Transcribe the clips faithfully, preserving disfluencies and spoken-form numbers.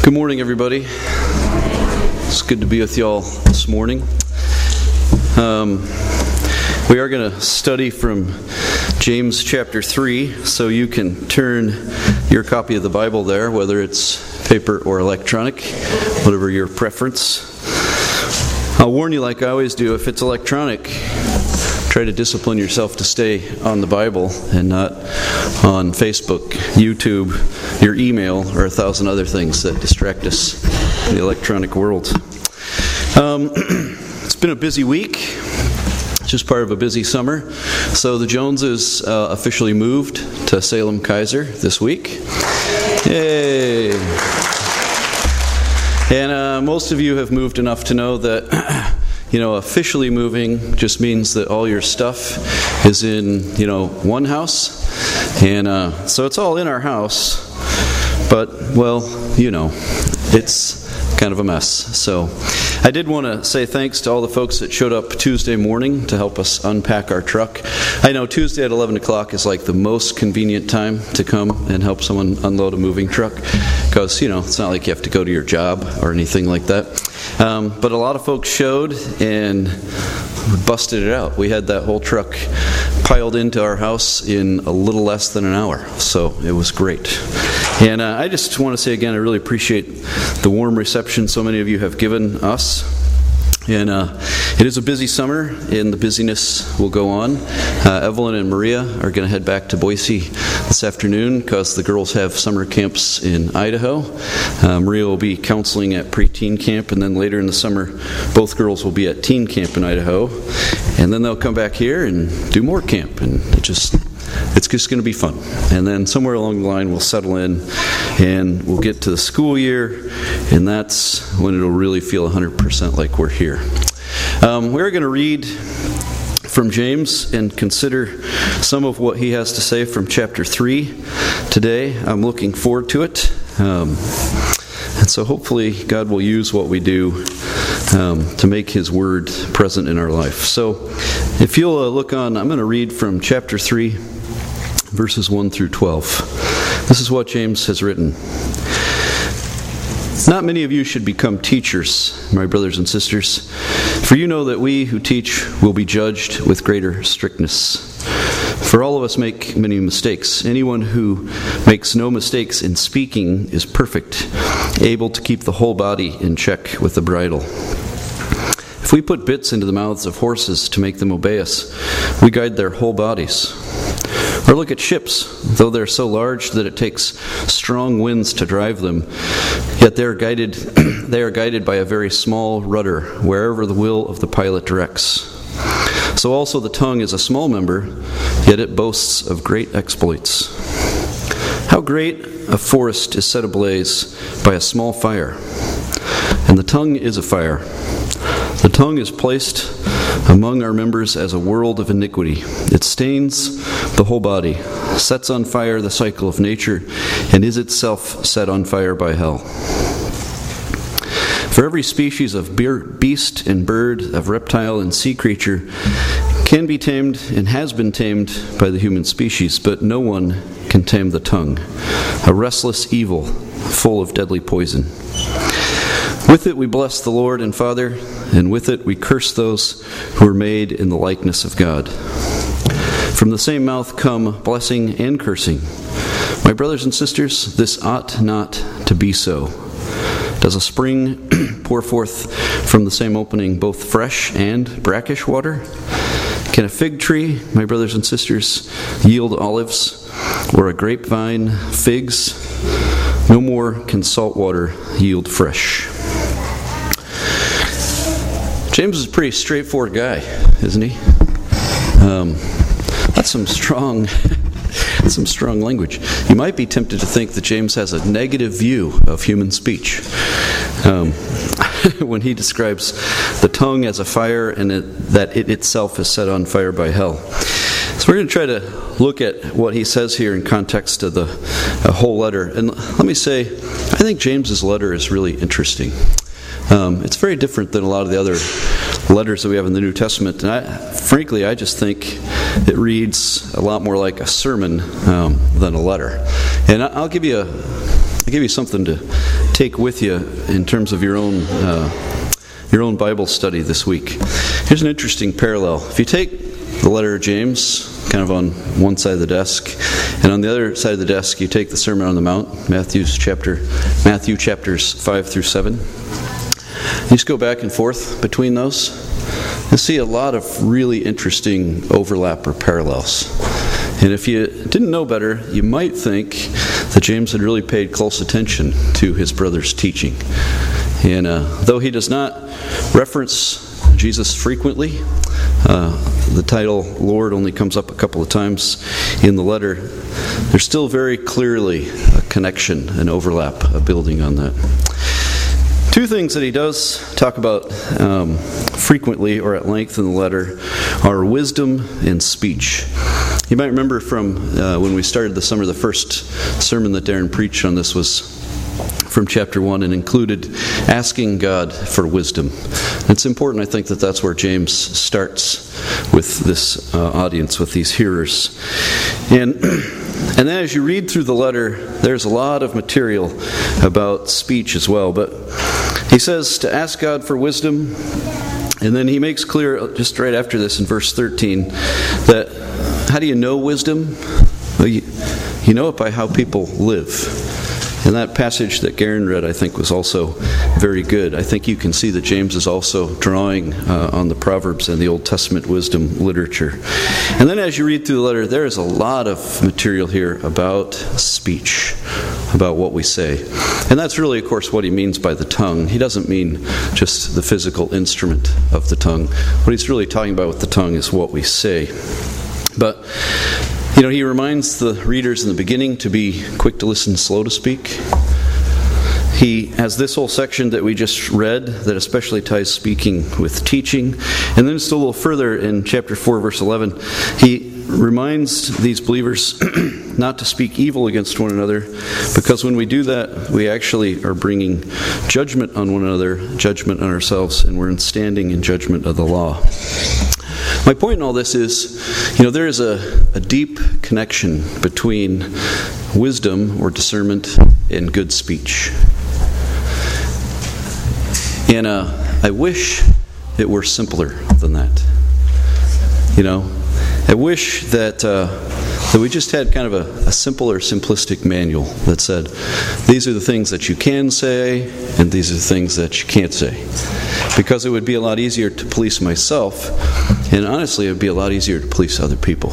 Good morning, everybody. It's good to be with you all this morning. Um, we are going to study from James chapter three, so you can turn your copy of the Bible there, whether it's paper or electronic, whatever your preference. I'll warn you, like I always do, if it's electronic, try to discipline yourself to stay on the Bible and not on Facebook, YouTube, your email, or a thousand other things that distract us in the electronic world. Um, it's been a busy week. It's just part of a busy summer. So the Joneses uh, officially moved to Salem Kaiser this week. Yay! And uh, most of you have moved enough to know that You know, officially moving just means that all your stuff is in, you know, one house. And uh, so it's all in our house. But, well, you know, it's kind of a mess. So I did want to say thanks to all the folks that showed up Tuesday morning to help us unpack our truck. I know Tuesday at eleven o'clock is like the most convenient time to come and help someone unload a moving truck. Because, you know, it's not like you have to go to your job or anything like that. Um, but a lot of folks showed and busted it out. We had that whole truck piled into our house in a little less than an hour. So it was great. And uh, I just want to say again, I really appreciate the warm reception so many of you have given us. And uh, it is a busy summer, and the busyness will go on. Uh, Evelyn and Maria are going to head back to Boise this afternoon because the girls have summer camps in Idaho. Uh, Maria will be counseling at preteen camp, and then later in the summer, both girls will be at teen camp in Idaho. And then they'll come back here and do more camp, and it just... It's just going to be fun. And then somewhere along the line we'll settle in and we'll get to the school year, and that's when it'll really feel one hundred percent like we're here. Um, we're going to read from James and consider some of what he has to say from chapter three today. I'm looking forward to it. Um, and so hopefully God will use what we do um, to make His Word present in our life. So if you'll uh, look on, I'm going to read from chapter three, verses one through twelve. This is what James has written. Not many of you should become teachers, my brothers and sisters, for you know that we who teach will be judged with greater strictness. For all of us make many mistakes. Anyone who makes no mistakes in speaking is perfect, able to keep the whole body in check with the bridle. If we put bits into the mouths of horses to make them obey us, we guide their whole bodies. Or look at ships, though they're so large that it takes strong winds to drive them, yet they are guided they are guided by a very small rudder wherever the will of the pilot directs. So also the tongue is a small member, yet it boasts of great exploits. How great a forest is set ablaze by a small fire, and the tongue is a fire. The tongue is placed among our members as a world of iniquity. It stains the whole body, sets on fire the cycle of nature, and is itself set on fire by hell. For every species of beast and bird, of reptile and sea creature can be tamed and has been tamed by the human species, but no one can tame the tongue, a restless evil full of deadly poison. With it we bless the Lord and Father, and with it we curse those who are made in the likeness of God. From the same mouth come blessing and cursing. My brothers and sisters, this ought not to be so. Does a spring pour forth from the same opening both fresh and brackish water? Can a fig tree, my brothers and sisters, yield olives, or a grapevine figs? No more can salt water yield fresh. James is a pretty straightforward guy, isn't he? Um, that's some strong, that's some strong language. You might be tempted to think that James has a negative view of human speech um, when he describes the tongue as a fire and it, that it itself is set on fire by hell. So we're going to try to look at what he says here in context of the uh, whole letter. And let me say, I think James's letter is really interesting. Um, it's very different than a lot of the other letters that we have in the New Testament. And I, frankly, I just think it reads a lot more like a sermon um, than a letter. And I'll give you a, I'll give you something to take with you in terms of your own uh, your own Bible study this week. Here's an interesting parallel. If you take the letter of James, kind of on one side of the desk, and on the other side of the desk you take the Sermon on the Mount, Matthew's chapter, Matthew chapters five through seven. You just go back and forth between those. You'll see a lot of really interesting overlap or parallels. And if you didn't know better, you might think that James had really paid close attention to his brother's teaching. And uh, though he does not reference Jesus frequently, uh, the title Lord only comes up a couple of times in the letter, there's still very clearly a connection, an overlap, a building on that. Two things that he does talk about um, frequently or at length in the letter are wisdom and speech. You might remember from uh, when we started the summer, the first sermon that Darren preached on this was from chapter one and included asking God for wisdom. It's important, I think, that that's where James starts with this uh, audience, with these hearers. And and then as you read through the letter, there's a lot of material about speech as well. But he says to ask God for wisdom, and then he makes clear just right after this in verse thirteen that how do you know wisdom? Well, you, you know it by how people live. And that passage that Garen read, I think, was also very good. I think you can see that James is also drawing uh, on the Proverbs and the Old Testament wisdom literature. And then as you read through the letter, there is a lot of material here about speech, about what we say. And that's really, of course, what he means by the tongue. He doesn't mean just the physical instrument of the tongue. What he's really talking about with the tongue is what we say. But You know, he reminds the readers in the beginning to be quick to listen, slow to speak. He has this whole section that we just read that especially ties speaking with teaching. And then just a little further in chapter four, verse eleven, he reminds these believers not to speak evil against one another, because when we do that, we actually are bringing judgment on one another, judgment on ourselves, and we're standing in judgment of the law. My point in all this is, you know, there is a, a deep connection between wisdom or discernment and good speech. And uh, I wish it were simpler than that. You know, I wish that uh, that we just had kind of a, a simpler, simplistic manual that said, these are the things that you can say, and these are the things that you can't say. Because it would be a lot easier to police myself, and honestly, it would be a lot easier to police other people.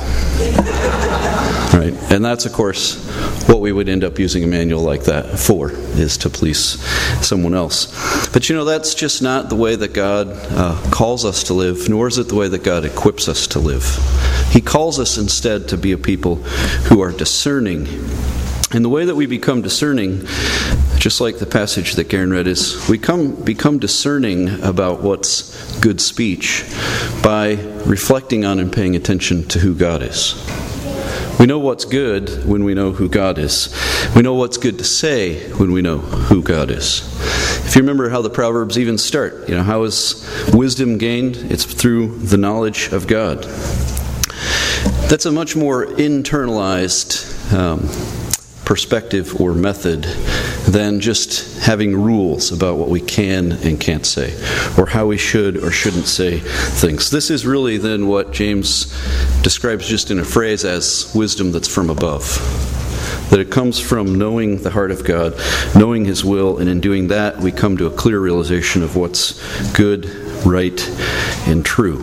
Right? And that's, of course, what we would end up using a manual like that for, is to police someone else. But you know, that's just not the way that God uh, calls us to live, nor is it the way that God equips us to live. He calls us instead to be a people who are discerning. And the way that we become discerning, just like the passage that Garen read, is we come become discerning about what's good speech by reflecting on and paying attention to who God is. We know what's good when we know who God is. We know what's good to say when we know who God is. If you remember how the Proverbs even start, you know, how is wisdom gained? It's through the knowledge of God. That's a much more internalized um, perspective or method than just having rules about what we can and can't say, or how we should or shouldn't say things. This is really then what James describes just in a phrase as wisdom that's from above. That it comes from knowing the heart of God, knowing His will, and in doing that we come to a clear realization of what's good, right, and true.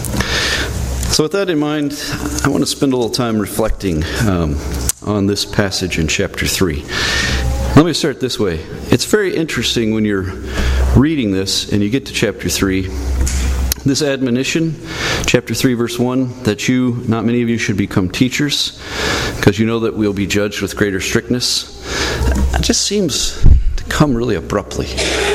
So with that in mind, I want to spend a little time reflecting um, on this passage in chapter three. Let me start this way. It's very interesting when you're reading this and you get to chapter three. This admonition, chapter three, verse one, that you, not many of you, should become teachers, because you know that we'll be judged with greater strictness. It just seems to come really abruptly.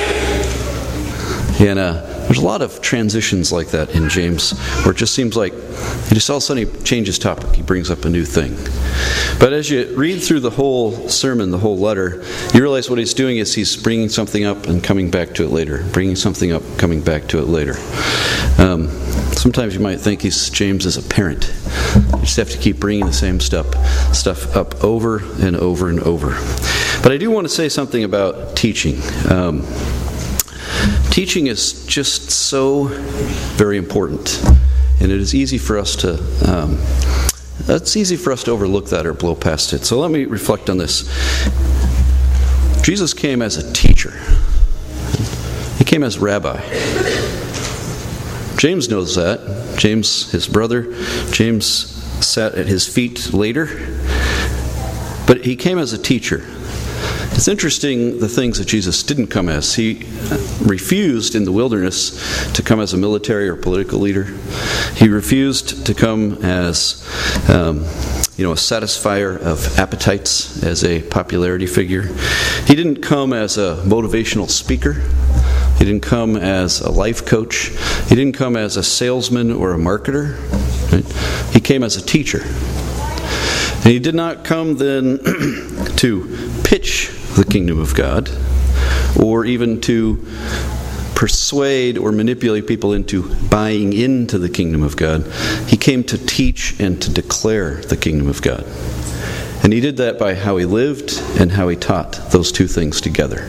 And uh, there's a lot of transitions like that in James, where it just seems like he just all of a sudden he changes topic. He brings up a new thing. But as you read through the whole sermon, the whole letter, you realize what he's doing is he's bringing something up and coming back to it later. Bringing something up, coming back to it later. Um, sometimes you might think he's James is a parent. You just have to keep bringing the same stuff, stuff up over and over and over. But I do want to say something about teaching. Um, teaching is just so very important, and it is easy for us to um, it's easy for us to overlook that or blow past it. So let me reflect on this. Jesus came as a teacher. He came as rabbi. James knows that. James, his brother, James sat at his feet later. But he came as a teacher. It's interesting the things that Jesus didn't come as. He refused in the wilderness to come as a military or political leader. He refused to come as um, you know, a satisfier of appetites, as a popularity figure. He didn't come as a motivational speaker. He didn't come as a life coach. He didn't come as a salesman or a marketer. Right? He came as a teacher. And he did not come then to pitch the kingdom of God, or even to persuade or manipulate people into buying into the kingdom of God. He came to teach and to declare the kingdom of God. And he did that by how he lived and how he taught, those two things together.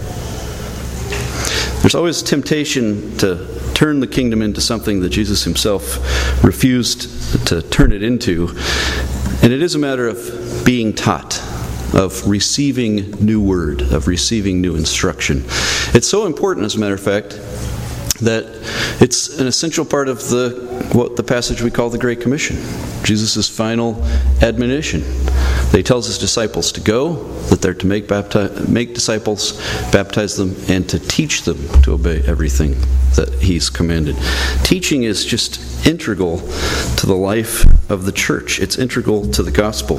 There's always temptation to turn the kingdom into something that Jesus himself refused to turn it into. And it is a matter of being taught, of receiving new word, of receiving new instruction. It's so important, as a matter of fact, that it's an essential part of the what the passage we call the Great Commission, Jesus' final admonition. He tells his disciples to go, that they're to make bapti- make disciples, baptize them, and to teach them to obey everything that he's commanded. Teaching is just integral to the life of the church. It's integral to the gospel.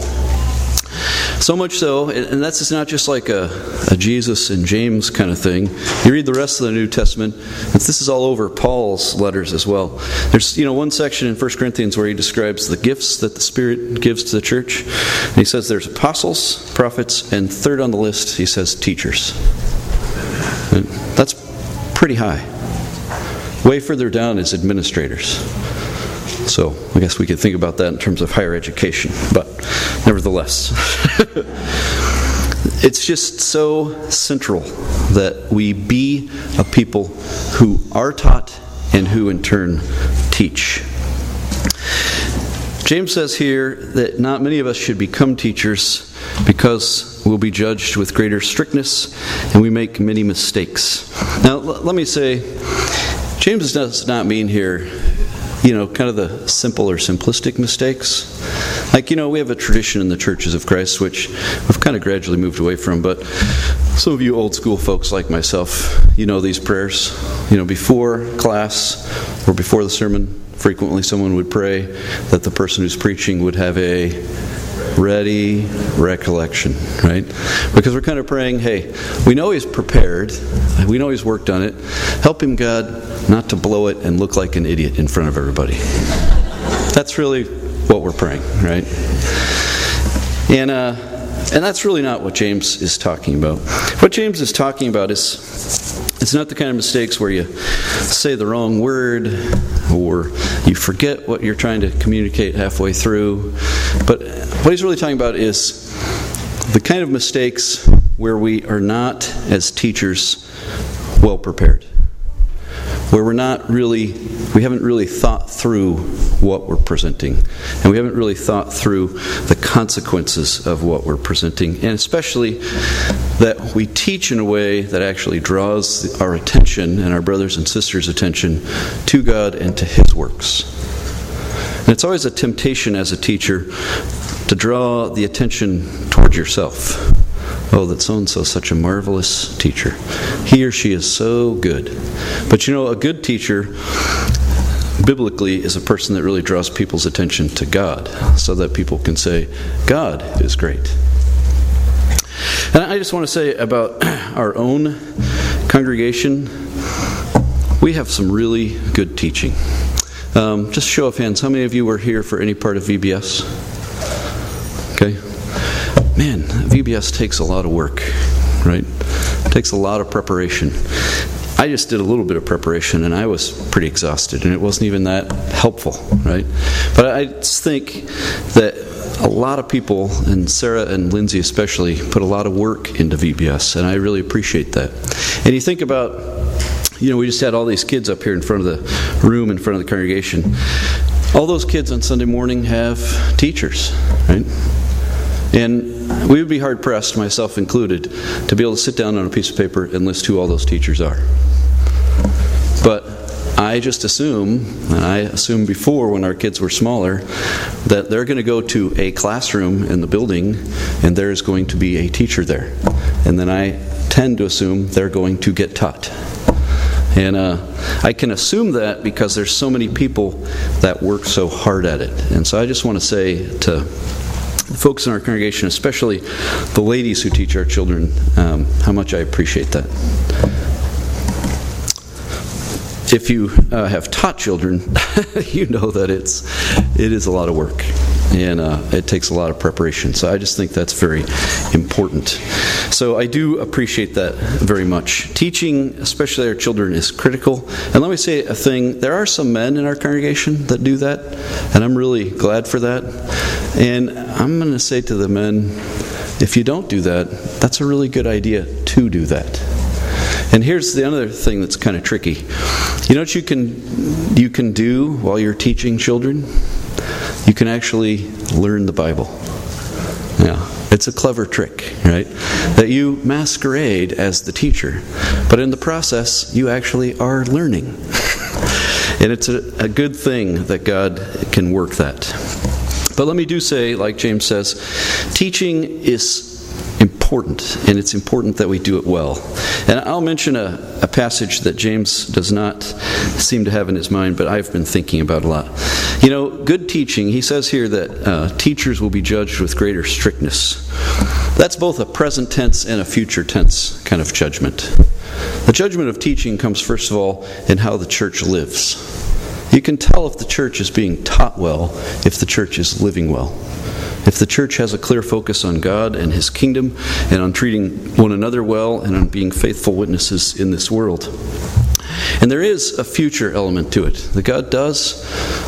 So much so, and that's not just like a, a Jesus and James kind of thing. You read the rest of the New Testament, and this is all over Paul's letters as well. There's, you know, one section in First Corinthians where he describes the gifts that the Spirit gives to the church. And he says there's apostles, prophets, and third on the list, he says teachers. And that's pretty high. Way further down is administrators. So I guess we could think about that in terms of higher education, but nevertheless, it's just so central that we be a people who are taught and who in turn teach. James says here that not many of us should become teachers because we'll be judged with greater strictness and we make many mistakes. Now, l- let me say, James does not mean here, you know, kind of the simple or simplistic mistakes. Like, you know, we have a tradition in the churches of Christ, which we've kind of gradually moved away from, but some of you old school folks like myself, you know these prayers. You know, before class or before the sermon, frequently someone would pray that the person who's preaching would have a ready recollection, right? Because we're kind of praying, hey, we know he's prepared, we know he's worked on it, help him, God, not to blow it and look like an idiot in front of everybody. That's really what we're praying, right? And uh, and that's really not what James is talking about. What James is talking about is, it's not the kind of mistakes where you say the wrong word or you forget what you're trying to communicate halfway through. But what he's really talking about is the kind of mistakes where we are not, as teachers, well prepared. Where we're not really, we haven't really thought through what we're presenting. And we haven't really thought through the consequences of what we're presenting. And especially that we teach in a way that actually draws our attention and our brothers and sisters' attention to God and to His works. And it's always a temptation as a teacher to draw the attention toward yourself. Oh, that so-and-so is such a marvelous teacher. He or she is so good. But you know, a good teacher, biblically, is a person that really draws people's attention to God, so that people can say, God is great. And I just want to say about our own congregation, we have some really good teaching. Um, just show of hands, how many of you were here for any part of V B S? Okay. Man, V B S takes a lot of work, right? It takes a lot of preparation. I just did a little bit of preparation and I was pretty exhausted and it wasn't even that helpful, right? But I just think that a lot of people, and Sarah and Lindsay especially, put a lot of work into V B S, and I really appreciate that. And you think about, you know, we just had all these kids up here in front of the room, in front of the congregation. All those kids on Sunday morning have teachers, right? And we would be hard-pressed, myself included, to be able to sit down on a piece of paper and list who all those teachers are. But I just assume, and I assumed before when our kids were smaller, that they're going to go to a classroom in the building and there's going to be a teacher there. And then I tend to assume they're going to get taught. And uh, I can assume that because there's so many people that work so hard at it. And so I just want to say to the folks in our congregation, especially the ladies who teach our children, um, how much I appreciate that. If you uh, have taught children, you know that it's it is a lot of work, and uh, it takes a lot of preparation. So I just think that's very important. So I do appreciate that very much. Teaching, especially our children, is critical. And let me say a thing. There are some men in our congregation that do that, and I'm really glad for that. And I'm going to say to the men, if you don't do that, that's a really good idea to do that. And here's the other thing that's kind of tricky. You know what you can you can do while you're teaching children? You can actually learn the Bible. Yeah, it's a clever trick, right? That you masquerade as the teacher, but in the process, you actually are learning. And it's a, a good thing that God can work that. But let me do say, like James says, teaching is important, and it's important that we do it well. And I'll mention a, a passage that James does not seem to have in his mind, but I've been thinking about a lot. You know, good teaching, he says here that uh, teachers will be judged with greater strictness. That's both a present tense and a future tense kind of judgment. The judgment of teaching comes, first of all, in how the church lives. You can tell if the church is being taught well if the church is living well. If the church has a clear focus on God and His kingdom and on treating one another well and on being faithful witnesses in this world. And there is a future element to it. That God does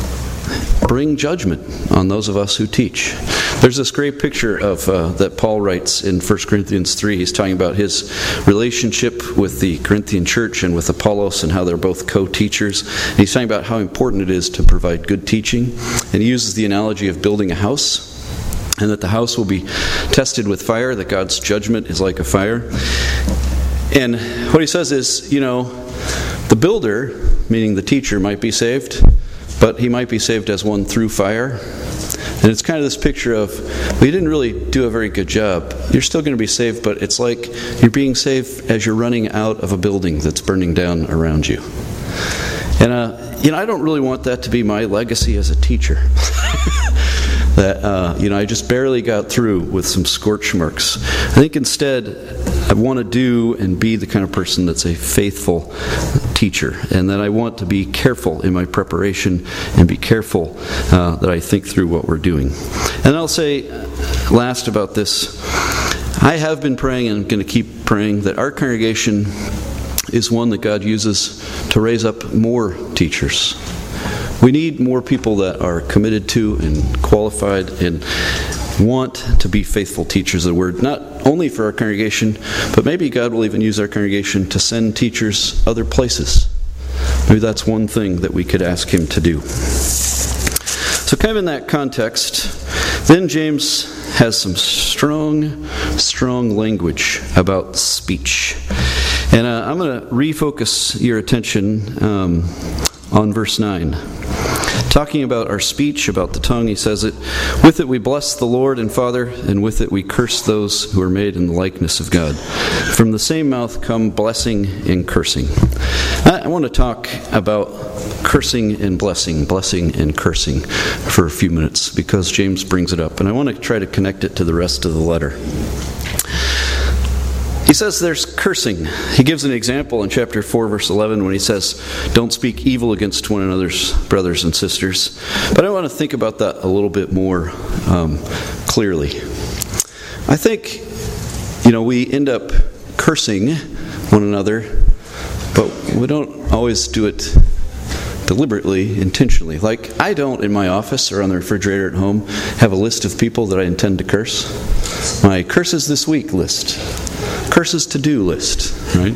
bring judgment on those of us who teach. There's this great picture of uh, that Paul writes in First Corinthians three. He's talking about his relationship with the Corinthian church and with Apollos and how they're both co-teachers. And he's talking about how important it is to provide good teaching. And he uses the analogy of building a house, and that the house will be tested with fire, that God's judgment is like a fire. And what he says is, you know, the builder, meaning the teacher, might be saved, but he might be saved as one through fire. And it's kind of this picture of, well, you didn't really do a very good job. You're still going to be saved, but it's like you're being saved as you're running out of a building that's burning down around you. And, uh, you know, I don't really want that to be my legacy as a teacher. That, uh, you know, I just barely got through with some scorch marks. I think instead, I want to do and be the kind of person that's a faithful teacher, and that I want to be careful in my preparation and be careful uh, that I think through what we're doing. And I'll say last about this, I have been praying and I'm going to keep praying that our congregation is one that God uses to raise up more teachers. We need more people that are committed to and qualified and want to be faithful teachers of the Word, not only for our congregation, but maybe God will even use our congregation to send teachers other places. Maybe that's one thing that we could ask Him to do. So kind of in that context, then James has some strong, strong language about speech. And uh, I'm going to refocus your attention um, on verse nine. Talking about our speech, about the tongue, he says it, with it we bless the Lord and Father, and with it we curse those who are made in the likeness of God. From the same mouth come blessing and cursing. I, I want to talk about cursing and blessing, blessing and cursing for a few minutes, because James brings it up, and I want to try to connect it to the rest of the letter. He says there's cursing. He gives an example in chapter four, verse eleven, when he says, don't speak evil against one another's brothers and sisters. But I want to think about that a little bit more um, clearly. I think, you know, we end up cursing one another, but we don't always do it deliberately, intentionally. Like, I don't, in my office or on the refrigerator at home, have a list of people that I intend to curse. My curses this week list. Curses to do list, right?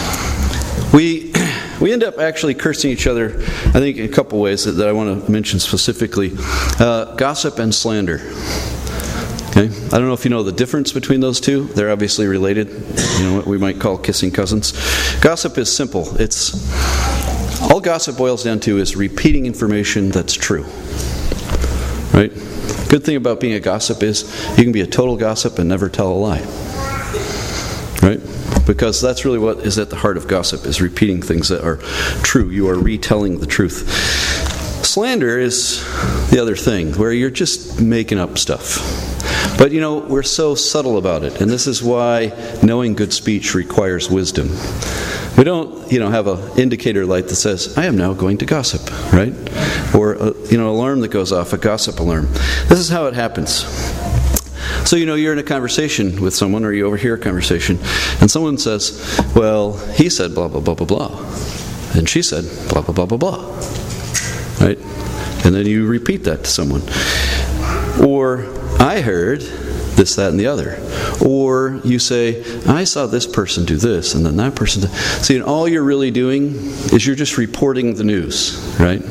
We we end up actually cursing each other, I think, in a couple ways that, that I want to mention specifically. Uh, gossip and slander. Okay? I don't know if you know the difference between those two. They're obviously related. You know what we might call kissing cousins. Gossip is simple. It's all gossip boils down to is repeating information that's true. Right? Good thing about being a gossip is you can be a total gossip and never tell a lie. Right? Because that's really what is at the heart of gossip, is repeating things that are true. You are retelling the truth. Slander is the other thing, where you're just making up stuff. But, you know, we're so subtle about it, and this is why knowing good speech requires wisdom. We don't, you know, have an indicator light that says, I am now going to gossip, right? Or, a, you know, alarm that goes off, a gossip alarm. This is how it happens. So, you know, you're in a conversation with someone, or you overhear a conversation, and someone says, well, he said blah, blah, blah, blah, blah. And she said blah, blah, blah, blah, blah. Right? And then you repeat that to someone. Or, I heard this, that, and the other. Or you say, I saw this person do this, and then that person did. See, and all you're really doing is you're just reporting the news, right?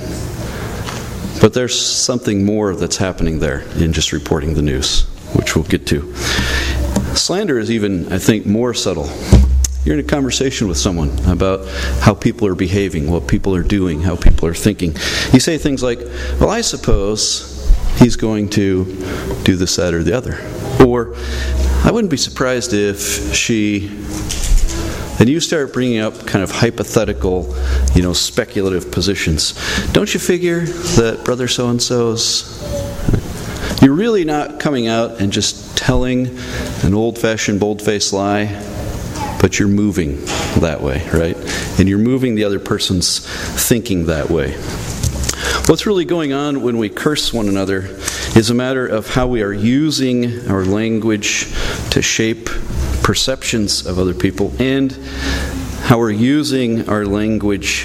But there's something more that's happening there in just reporting the news, which we'll get to. Slander is even, I think, more subtle. You're in a conversation with someone about how people are behaving, what people are doing, how people are thinking. You say things like, well, I suppose he's going to do this, that, or the other. Or, I wouldn't be surprised if she... And you start bringing up kind of hypothetical, you know, speculative positions. Don't you figure that brother so-and-so's... You're really not coming out and just telling an old-fashioned, bold-faced lie, but you're moving that way, right? And you're moving the other person's thinking that way. What's really going on when we curse one another is a matter of how we are using our language to shape perceptions of other people, and how we're using our language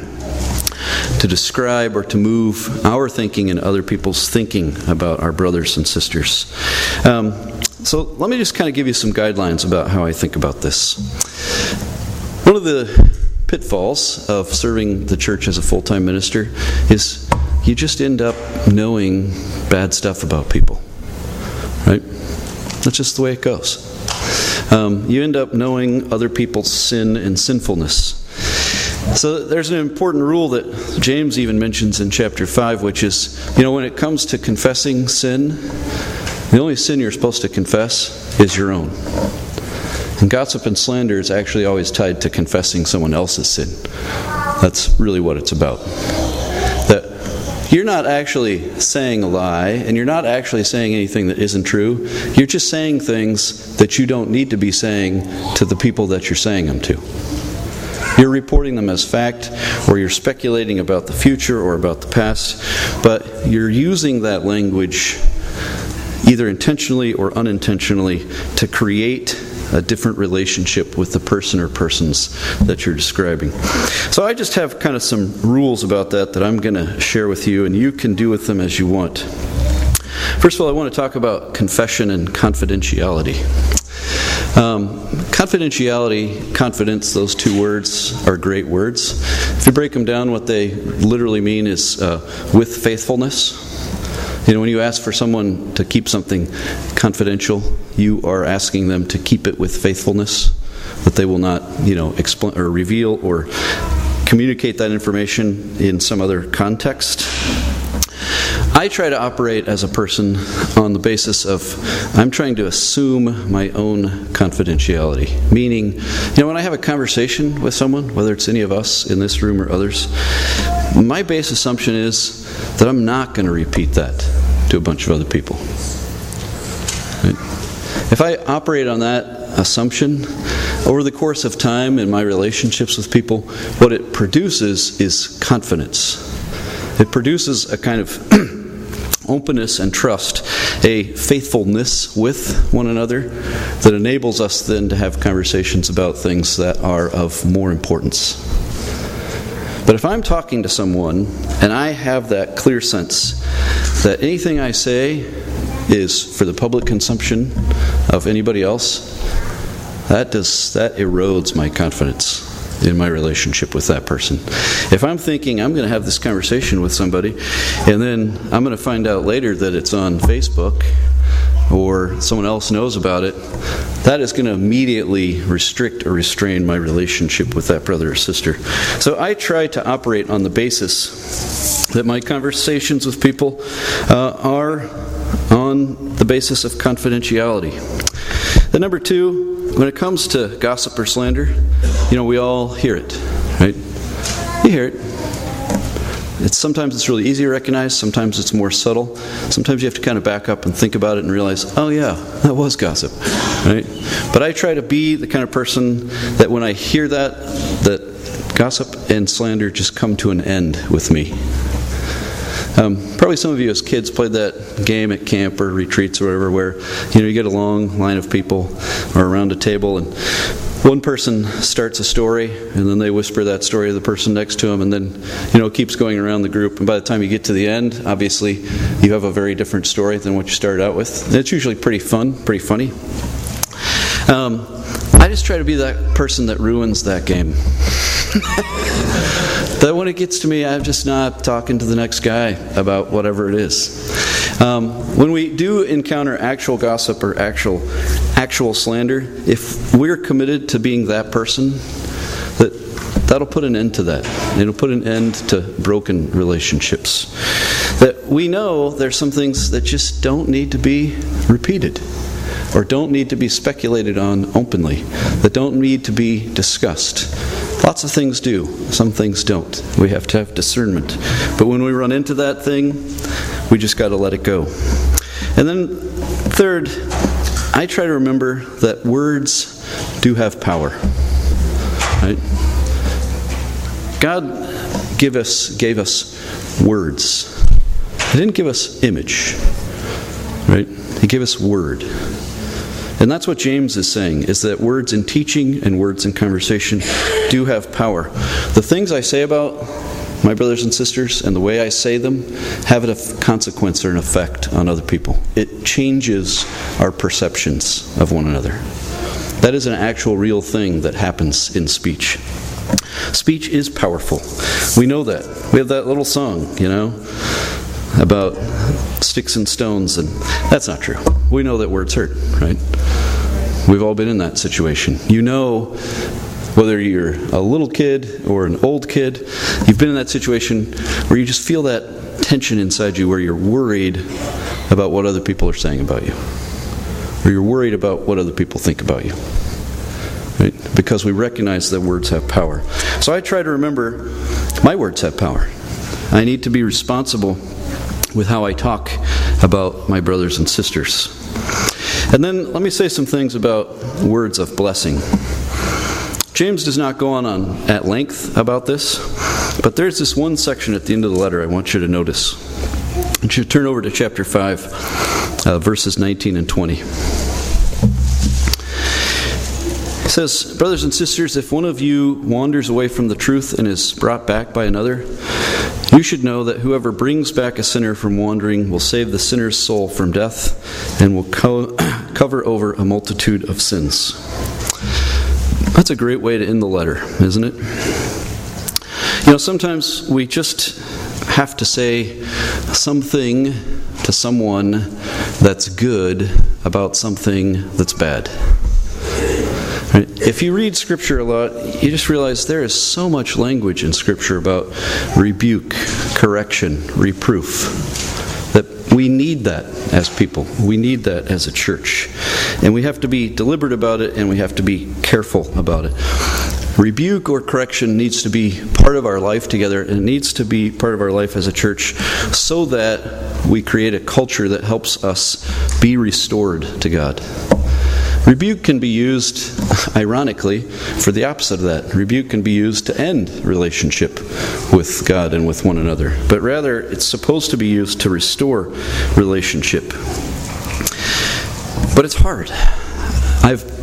to describe or to move our thinking and other people's thinking about our brothers and sisters. Um, so let me just kind of give you some guidelines about how I think about this. One of the pitfalls of serving the church as a full-time minister is you just end up knowing bad stuff about people, right? That's just the way it goes. Um, you end up knowing other people's sin and sinfulness. So there's an important rule that James even mentions in chapter five, which is, you know, when it comes to confessing sin, the only sin you're supposed to confess is your own. And gossip and slander is actually always tied to confessing someone else's sin. That's really what it's about. That you're not actually saying a lie, and you're not actually saying anything that isn't true. You're just saying things that you don't need to be saying to the people that you're saying them to. You're reporting them as fact, or you're speculating about the future or about the past, but you're using that language either intentionally or unintentionally to create a different relationship with the person or persons that you're describing. So I just have kind of some rules about that that I'm going to share with you, and you can do with them as you want. First of all, I want to talk about confession and confidentiality. Um, confidentiality, confidence, those two words are great words. If you break them down, what they literally mean is uh, with faithfulness. You know, when you ask for someone to keep something confidential, you are asking them to keep it with faithfulness, that they will not, you know, explain or reveal or communicate that information in some other context. I try to operate as a person on the basis of I'm trying to assume my own confidentiality. Meaning, you know, when I have a conversation with someone, whether it's any of us in this room or others, my base assumption is that I'm not going to repeat that to a bunch of other people. Right? If I operate on that assumption, over the course of time in my relationships with people, what it produces is confidence. It produces a kind of openness and trust, a faithfulness with one another that enables us then to have conversations about things that are of more importance. But if I'm talking to someone and I have that clear sense that anything I say is for the public consumption of anybody else, that does that erodes my confidence in my relationship with that person. If I'm thinking I'm going to have this conversation with somebody and then I'm going to find out later that it's on Facebook or someone else knows about it, that is going to immediately restrict or restrain my relationship with that brother or sister. So I try to operate on the basis that my conversations with people uh, are on the basis of confidentiality. The number two, when it comes to gossip or slander, you know, we all hear it, right? You hear it. It's sometimes it's really easy to recognize, sometimes it's more subtle. Sometimes you have to kind of back up and think about it and realize, oh yeah, that was gossip, right? But I try to be the kind of person that when I hear that, that gossip and slander just come to an end with me. Um, probably some of you as kids played that game at camp or retreats or whatever, where you know you get a long line of people or around a table, and one person starts a story, and then they whisper that story to the person next to them, and then you know it keeps going around the group. And by the time you get to the end, obviously you have a very different story than what you started out with. And it's usually pretty fun, pretty funny. Um, I just try to be that person that ruins that game. That when it gets to me, I'm just not talking to the next guy about whatever it is. Um, when we do encounter actual gossip or actual actual slander, if we're committed to being that person, that that'll put an end to that. It'll put an end to broken relationships. That we know there's some things that just don't need to be repeated, or don't need to be speculated on openly, that don't need to be discussed. Lots of things do. Some things don't. We have to have discernment. But when we run into that thing, we just got to let it go. And then third, I try to remember that words do have power. Right? God gave us gave us words. He didn't give us image. Right? He gave us word. And that's what James is saying, is that words in teaching and words in conversation do have power. The things I say about my brothers and sisters and the way I say them have a consequence or an effect on other people. It changes our perceptions of one another. That is an actual real thing that happens in speech. Speech is powerful. We know that. We have that little song, you know, about sticks and stones, and that's not true. We know that words hurt, right? We've all been in that situation. You know, whether you're a little kid or an old kid, you've been in that situation where you just feel that tension inside you where you're worried about what other people are saying about you. Or you're worried about what other people think about you. Right? Because we recognize that words have power. So I try to remember my words have power. I need to be responsible with how I talk about my brothers and sisters. And then let me say some things about words of blessing. James does not go on, on at length about this, but there's this one section at the end of the letter I want you to notice. I want you to turn over to chapter five, uh, verses nineteen and twenty. It says, "Brothers and sisters, if one of you wanders away from the truth and is brought back by another, you should know that whoever brings back a sinner from wandering will save the sinner's soul from death and will co- cover over a multitude of sins." That's a great way to end the letter, isn't it? You know, sometimes we just have to say something to someone that's good about something that's bad. If you read Scripture a lot, you just realize there is so much language in Scripture about rebuke, correction, reproof, that we need that as people. We need that as a church. And we have to be deliberate about it, and we have to be careful about it. Rebuke or correction needs to be part of our life together, and it needs to be part of our life as a church so that we create a culture that helps us be restored to God. Rebuke can be used, ironically, for the opposite of that. Rebuke can be used to end relationship with God and with one another. But rather, it's supposed to be used to restore relationship. But it's hard. I've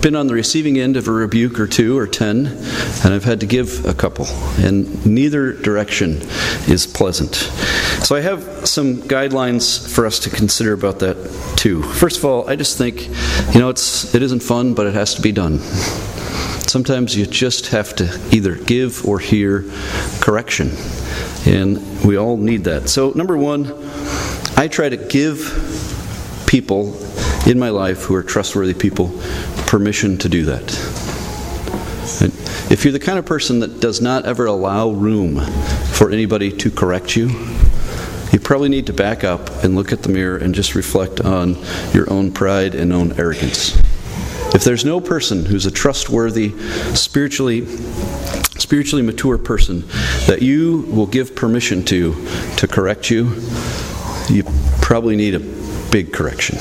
been on the receiving end of a rebuke or two or ten, and I've had to give a couple, and neither direction is pleasant. So I have some guidelines for us to consider about that too. First of all, I just think, you know, it's it isn't fun, but it has to be done. Sometimes you just have to either give or hear correction, and we all need that. So number one, I try to give people in my life who are trustworthy people permission to do that. And if you're the kind of person that does not ever allow room for anybody to correct you, you probably need to back up and look at the mirror and just reflect on your own pride and own arrogance. If there's no person who's a trustworthy, spiritually spiritually mature person that you will give permission to to correct you, you probably need a big correction.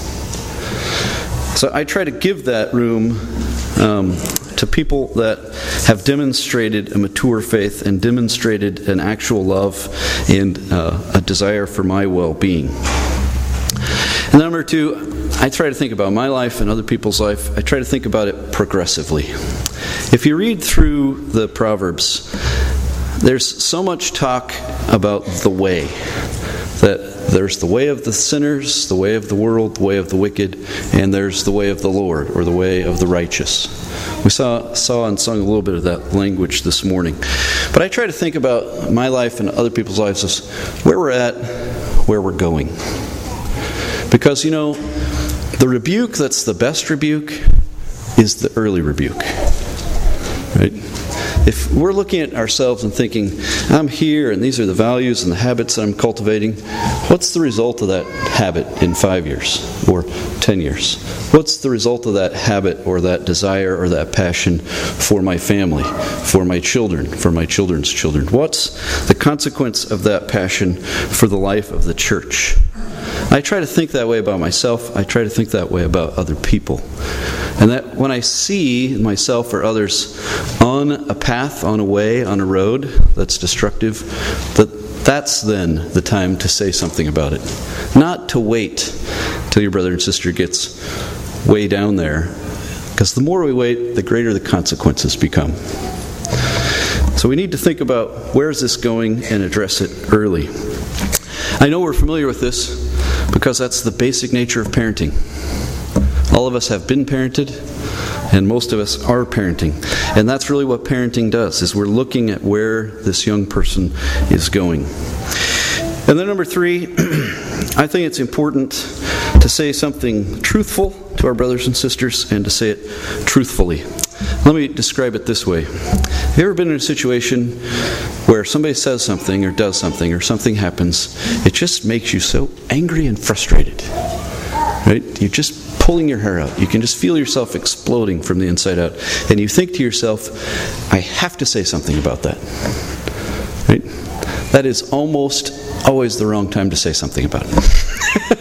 So I try to give that room um, to people that have demonstrated a mature faith and demonstrated an actual love and uh, a desire for my well-being. And number two, I try to think about my life and other people's life. I try to think about it progressively. If you read through the Proverbs, there's so much talk about the way, that there's the way of the sinners, the way of the world, the way of the wicked, and there's the way of the Lord, or the way of the righteous. We saw saw and sung a little bit of that language this morning. But I try to think about my life and other people's lives as where we're at, where we're going. Because, you know, the rebuke that's the best rebuke is the early rebuke. Right? If we're looking at ourselves and thinking, I'm here and these are the values and the habits that I'm cultivating, what's the result of that habit in five years or ten years? What's the result of that habit or that desire or that passion for my family, for my children, for my children's children? What's the consequence of that passion for the life of the church? I try to think that way about myself. I try to think that way about other people. And that when I see myself or others on a path, on a way, on a road that's destructive, that that's then the time to say something about it. Not to wait till your brother and sister gets way down there. Because the more we wait, the greater the consequences become. So we need to think about where is this going and address it early. I know we're familiar with this because that's the basic nature of parenting. All of us have been parented, and most of us are parenting. And that's really what parenting does, is we're looking at where this young person is going. And then number three, I think it's important to say something truthful to our brothers and sisters and to say it truthfully. Let me describe it this way. Have you ever been in a situation where somebody says something or does something or something happens, it just makes you so angry and frustrated? Right? You're just pulling your hair out. You can just feel yourself exploding from the inside out. And you think to yourself, I have to say something about that. Right? That is almost always the wrong time to say something about it.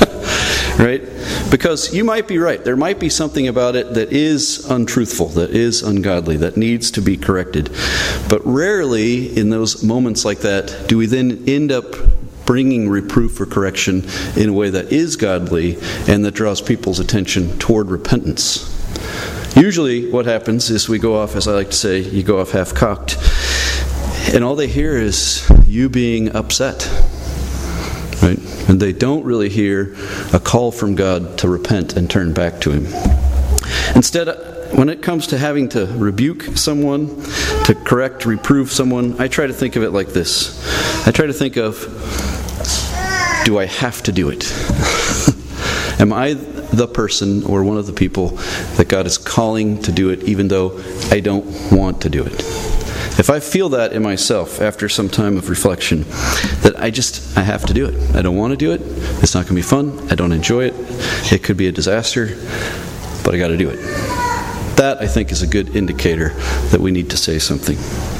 Right? Because you might be right. There might be something about it that is untruthful, that is ungodly, that needs to be corrected. But rarely in those moments like that do we then end up bringing reproof or correction in a way that is godly and that draws people's attention toward repentance. Usually what happens is we go off, as I like to say, you go off half-cocked, and all they hear is you being upset. Right? And they don't really hear a call from God to repent and turn back to Him. Instead, when it comes to having to rebuke someone, to correct, reprove someone, I try to think of it like this. I try to think of, do I have to do it? Am I the person or one of the people that God is calling to do it even though I don't want to do it? If I feel that in myself after some time of reflection, that I just, I have to do it. I don't want to do it. It's not going to be fun. I don't enjoy it. It could be a disaster, but I got to do it. That, I think, is a good indicator that we need to say something.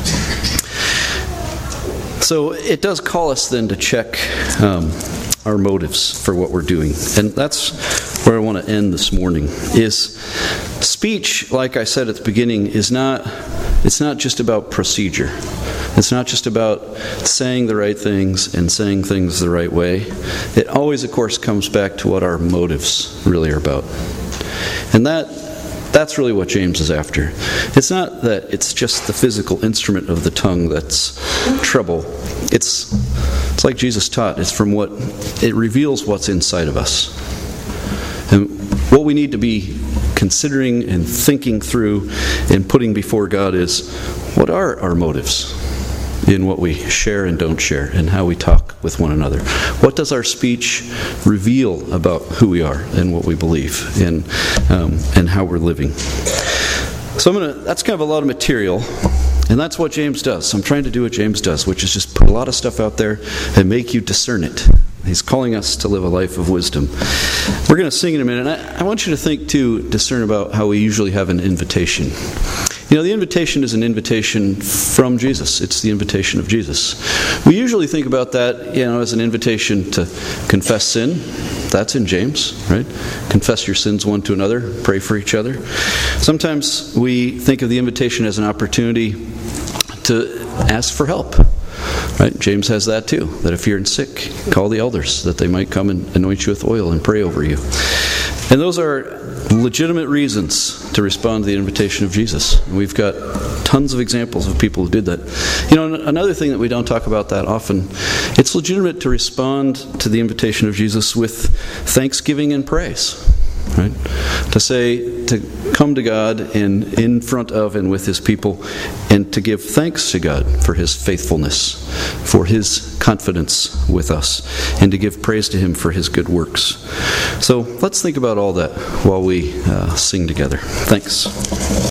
So it does call us then to check um, our motives for what we're doing. And that's where I want to end this morning, is speech, like I said at the beginning, is not... It's not just about procedure. It's not just about saying the right things and saying things the right way. It always, of course, comes back to what our motives really are about. And that That's really what James is after. It's not that it's just the physical instrument of the tongue that's trouble. It's it's like Jesus taught. It's from what it reveals what's inside of us. And what we need to be considering and thinking through and putting before God is, what are our motives in what we share and don't share, and how we talk with one another? What does our speech reveal about who we are and what we believe, and um, and how we're living? So I'm gonna. That's kind of a lot of material, and that's what James does. I'm trying to do what James does, which is just put a lot of stuff out there and make you discern it. He's calling us to live a life of wisdom. We're going to sing in a minute. I, I want you to think, too, discern about how we usually have an invitation. You know, the invitation is an invitation from Jesus. It's the invitation of Jesus. We usually think about that, you know, as an invitation to confess sin. That's in James, right? Confess your sins one to another. Pray for each other. Sometimes we think of the invitation as an opportunity to ask for help. Right? James has that too, that if you're sick, call the elders, that they might come and anoint you with oil and pray over you. And those are legitimate reasons to respond to the invitation of Jesus. And we've got tons of examples of people who did that. You know, another thing that we don't talk about that often, it's legitimate to respond to the invitation of Jesus with thanksgiving and praise. Right? To say, to come to God and in front of and with His people, and to give thanks to God for His faithfulness, for His confidence with us, and to give praise to Him for His good works. So let's think about all that while we uh, sing together. Thanks.